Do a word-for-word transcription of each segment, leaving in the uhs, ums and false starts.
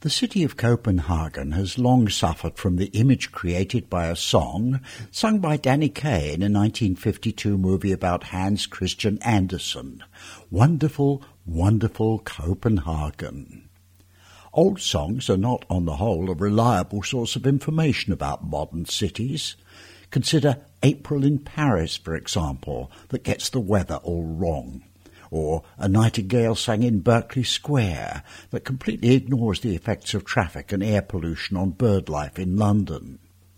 The city of Copenhagen has long suffered from the image created by a song sung by Danny Kaye in a nineteen fifty-two movie about Hans Christian Andersen, Wonderful, Wonderful Copenhagen. Old songs are not, on the whole, a reliable source of information about modern cities. Consider April in Paris, for example, that gets the weather all wrong. Or A Nightingale Sang in Berkeley Square that completely ignores the effects of traffic and air pollution on bird life in London.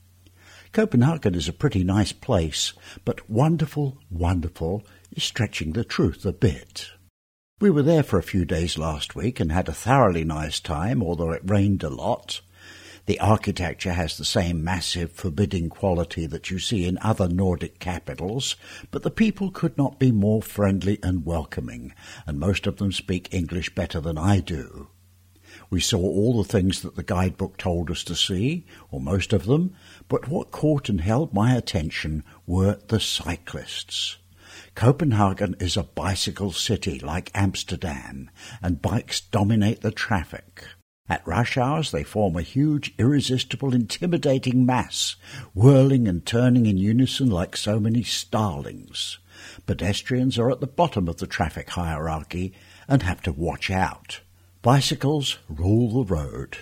Copenhagen is a pretty nice place, but wonderful, wonderful is stretching the truth a bit. We were there for a few days last week and had a thoroughly nice time, although it rained a lot. The architecture has the same massive, forbidding quality that you see in other Nordic capitals, but the people could not be more friendly and welcoming, and most of them speak English better than I do. We saw all the things that the guidebook told us to see, or most of them, but what caught and held my attention were the cyclists. Copenhagen is a bicycle city like Amsterdam, and bikes dominate the traffic. At rush hours they form a huge, irresistible, intimidating mass, whirling and turning in unison like so many starlings. Pedestrians are at the bottom of the traffic hierarchy and have to watch out. Bicycles rule the road.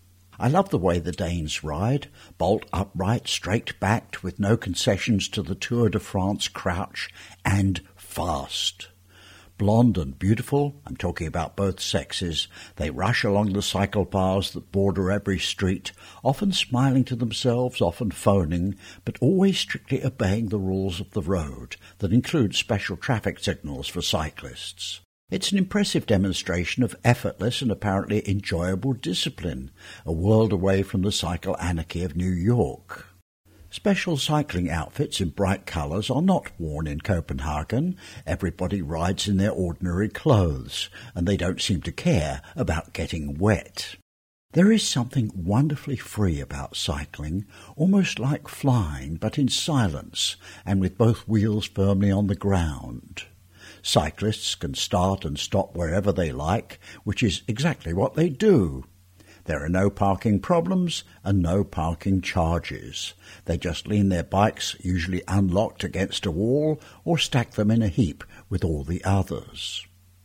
I love the way the Danes ride, bolt upright, straight-backed, with no concessions to the Tour de France crouch, and fast. Blonde and beautiful, I'm talking about both sexes, they rush along the cycle paths that border every street, often smiling to themselves, often phoning, but always strictly obeying the rules of the road that include special traffic signals for cyclists. It's an impressive demonstration of effortless and apparently enjoyable discipline, a world away from the cycle anarchy of New York. Special cycling outfits in bright colours are not worn in Copenhagen. Everybody rides in their ordinary clothes, and they don't seem to care about getting wet. There is something wonderfully free about cycling, almost like flying, but in silence, and with both wheels firmly on the ground. Cyclists can start and stop wherever they like, which is exactly what they do. There are no parking problems and no parking charges. They just lean their bikes, usually unlocked, against a wall or stack them in a heap with all the others.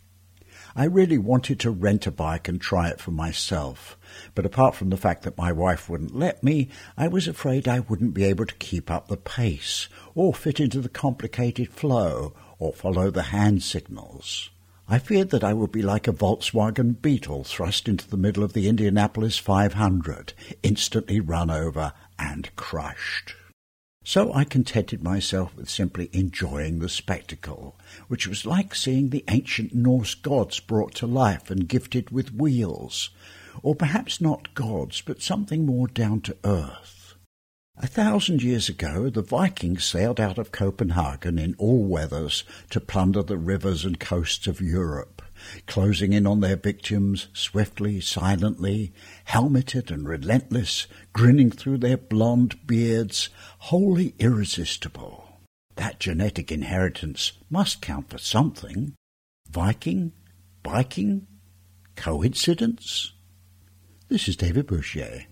I really wanted to rent a bike and try it for myself, but apart from the fact that my wife wouldn't let me, I was afraid I wouldn't be able to keep up the pace or fit into the complicated flow or follow the hand signals. I feared that I would be like a Volkswagen Beetle thrust into the middle of the Indianapolis five hundred, instantly run over and crushed. So I contented myself with simply enjoying the spectacle, which was like seeing the ancient Norse gods brought to life and gifted with wheels, or perhaps not gods, but something more down to earth. A thousand years ago, the Vikings sailed out of Copenhagen in all weathers to plunder the rivers and coasts of Europe, closing in on their victims swiftly, silently, helmeted and relentless, grinning through their blonde beards, wholly irresistible. That genetic inheritance must count for something. Viking? Biking? Coincidence? This is David Bouchier.